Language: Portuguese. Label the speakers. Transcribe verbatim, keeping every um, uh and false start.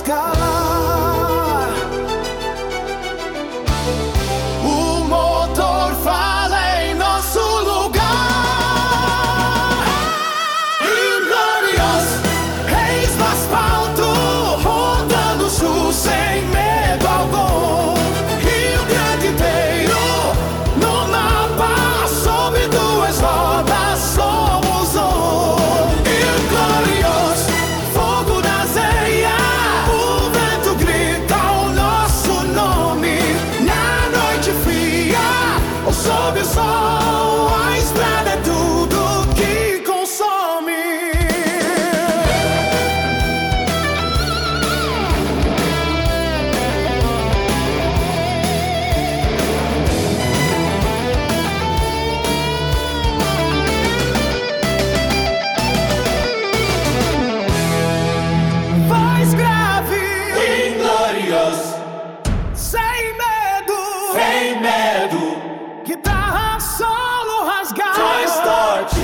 Speaker 1: rasgar. O motor fala em nosso lugar. Inglorious, reis do asfalto, rodando o sul sem medo algum. Rio Grande inteiro no mapa, sob duas rodas somos um. Inglorious, fogo na zeia, o vento grita o nosso nome. Na noite fria ou sob o sol, a estrada é tudo que consome. Voz grave,
Speaker 2: Inglorious,
Speaker 1: sem medo,
Speaker 2: sem medo,
Speaker 1: guitarra solo rasgar.
Speaker 2: Toy Start,